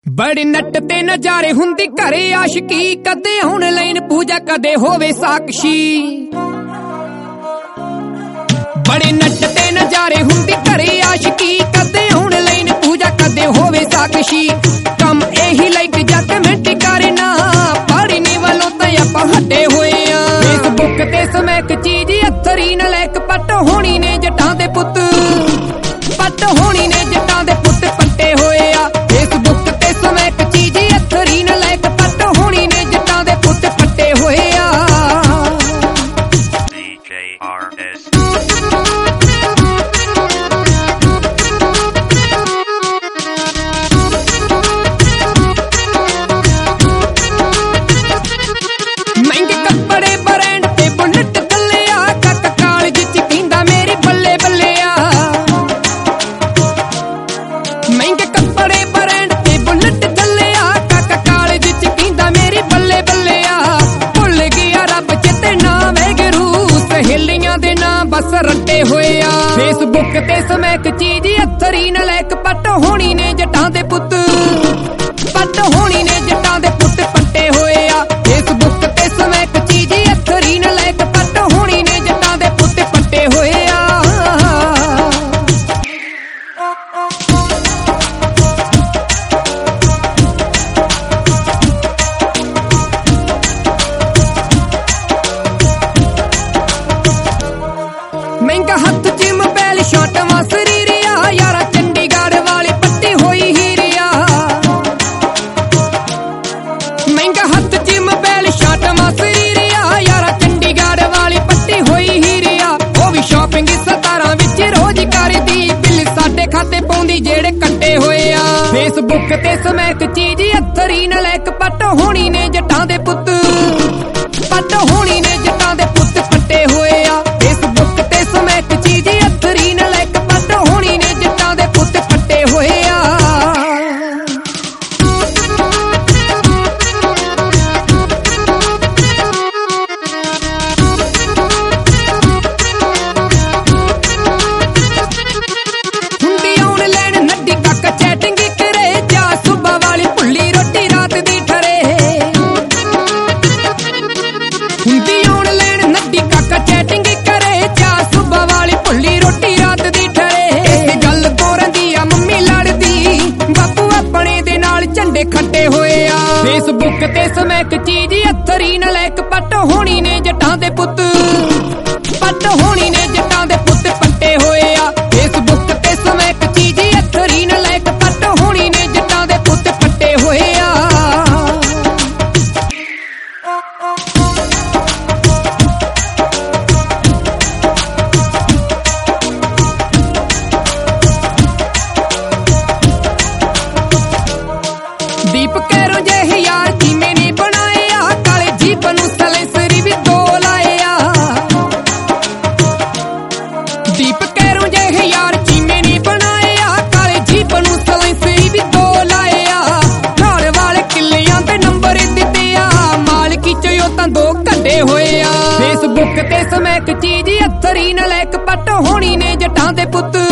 बड़े नट ते नजारे हुंदी घरे आशिकी कदे ऑनलाइन पूजा कदे होवे साक्षी। बड़े नट ते नजारे हुंदी घरे आशिकी कदे ऑनलाइन पूजा कदे होवे साक्षी। कम एही लाइक जद मिंट करे ना पढ़ने वालों ते आपां हटे होए आ। फेसबुक ते समैक चीज अथरी न लैक पट होनी ने जटां दे पुत, पट होनी ने जटां दे पुत पट्टे होए आ। फेसबुक ते समैक चीज अथरी न लैक पट होनी ने जटां दे पुत पट्टे होए आ। महंगे कपड़े ब्रांड ते बुलेट थल्ले आ, कक कालज च कींदा मेरी बल्ले बल्ले आ। महंगे कपड़े ब्रांड ते बुलेट थल्ले आ, कक कालज च कींदा मेरी बल्ले बल्ले आ। भुल गया रब चेते ना वैगरू, सहेलियां दे ना बस रट्टे होए आ। फेसबुक ते समैक चीज अथरी न लैक पट होनी ने जटां दे पुत, पट होनी ने जटां दे पुत पट्टे होए आ। फेसबुक ते समैक चीज अथरी न लैक पट होनी ने जटां दे पुत पट्टे होए आ। महंगा हथ च मोबाइल शॉट मासरी रिया, यारा चंडीगढ़ वाली पट्टी होई ही रिया। महंगा हथ च मोबाइल शॉट मासरी रिया, यारा चंडीगढ़ वाली पट्टी होई ही रिया। वो भी शॉपिंग 17 विच रोज करदी, बिल साडे खाते पाउंदी जेड़े कट्टे होए आ। फेसबुक ते समैक चीज अथरी न लैक पट होनी ने जटां दे पुत, पट होनी ने जटां दे पुत पट्टे होए आ। फेसबुक ते समैक चीज अथरी न लैक पट होनी ने जटां दे पुत पट्टे होए आ। हुंदी ऑनलाइन नड्डी काका चैटिंग करे, जा सुबह वाली भुल्ली रोटी रात दी ठरे। हुंदी ऑनलाइन नड्डी काका चैटिंग करे, जा सुबह वाली भुल्ली रोटी रात दी ठरे। इस गल तो रंदी आ मम्मी लड़दी, बापू अपने दे नाल झंडे खट्टे होए आ। फेसबुक ते समैक चीज अथरी न लैक पट होनी ने जटां दे पुत, पट होनी ने जटां दे पुत पट्टे होए आ। फेसबुक ते समैक चीज अथरी न लैक पट होनी ने जटां दे पुत पट्टे होए आ। दीप कैरों जेहे यार किवें ने बनाए आ, काले जीप नूं सलेंसरी भी दो लाए आ। दीप कैरों जेहे यार किवें ने बनाए आ, काले जीप नूं सलेंसरी भी दो लाए आ। घर वाले किल्लियां ते नंबर दित्ते आ, मालकी च ओ तां दो कड्डे होए आ। फेसबुक ते समैक चीज अथरी न लैक पट होनी ने जटां दे पुत,